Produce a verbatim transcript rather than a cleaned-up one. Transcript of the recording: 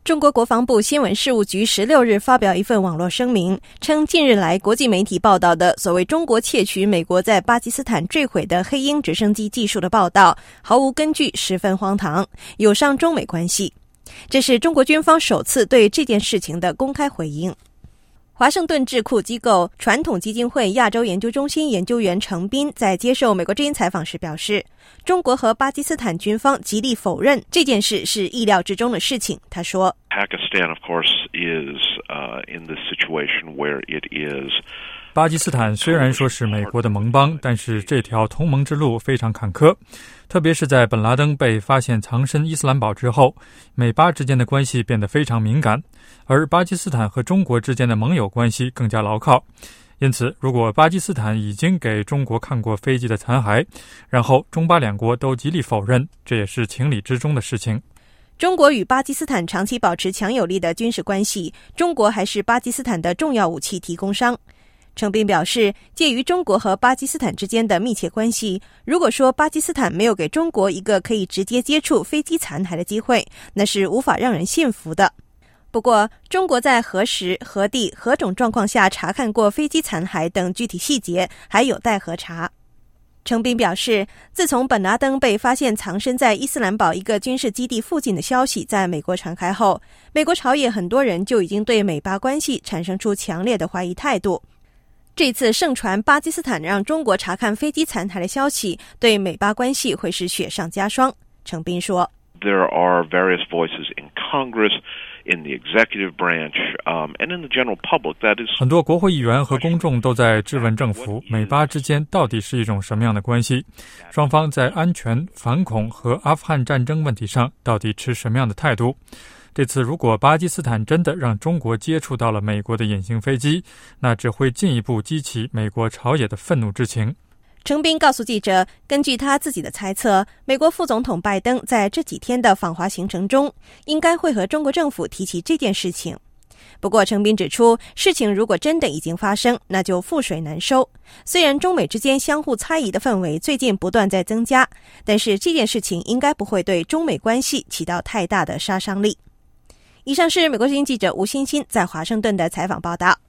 中国国防部新闻事务局十六日发表一份网络声明，称近日来国际媒体报道的所谓中国窃取美国在巴基斯坦坠毁的黑鹰直升机技术的报道毫无根据，十分荒唐，有伤中美关系。这是中国军方首次对这件事情的公开回应。华盛顿智库机构传统基金会亚洲研究中心研究员程斌在接受美国之音采访时表示，中国和巴基斯坦军方极力否认这件事是意料之中的事情。他说 Pakistan, of course, is uh, in this situation where it is 巴基斯坦虽然说是美国的盟邦，但是这条同盟之路非常坎坷，特别是在本拉登被发现藏身伊斯兰堡之后，美巴之间的关系变得非常敏感，而巴基斯坦和中国之间的盟友关系更加牢靠。因此，如果巴基斯坦已经给中国看过飞机的残骸，然后中巴两国都极力否认，这也是情理之中的事情。 中国与巴基斯坦长期保持强有力的军事关系，中国还是巴基斯坦的重要武器提供商。程斌表示，介于中国和巴基斯坦之间的密切关系，如果说巴基斯坦没有给中国一个可以直接接触飞机残骸的机会，那是无法让人信服的。不过，中国在何时、何地、何种状况下查看过飞机残骸等具体细节，还有待核查。程斌表示，自从本拉登被发现藏身在伊斯兰堡一个军事基地附近的消息在美国传开后，美国朝野很多人就已经对美巴关系产生出强烈的怀疑态度。这次盛传巴基斯坦让中国查看飞机残骸的消息，对美巴关系会是雪上加霜。程斌说 There are various voices in Congress, in the executive branch, um, and in the general public. That is, 很多国会议员和公众都在质问政府，美巴之间到底是一种什么样的关系？双方在安全、反恐和阿富汗战争问题上到底持什么样的态度？这次如果巴基斯坦真的让中国接触到了美国的隐形飞机，那只会进一步激起美国朝野的愤怒之情。 程斌告诉记者，根据他自己的猜测，美国副总统拜登在这几天的访华行程中，应该会和中国政府提起这件事情。不过程斌指出，事情如果真的已经发生，那就覆水难收。虽然中美之间相互猜疑的氛围最近不断在增加，但是这件事情应该不会对中美关系起到太大的杀伤力。以上是美国之音记者吴欣欣在华盛顿的采访报道。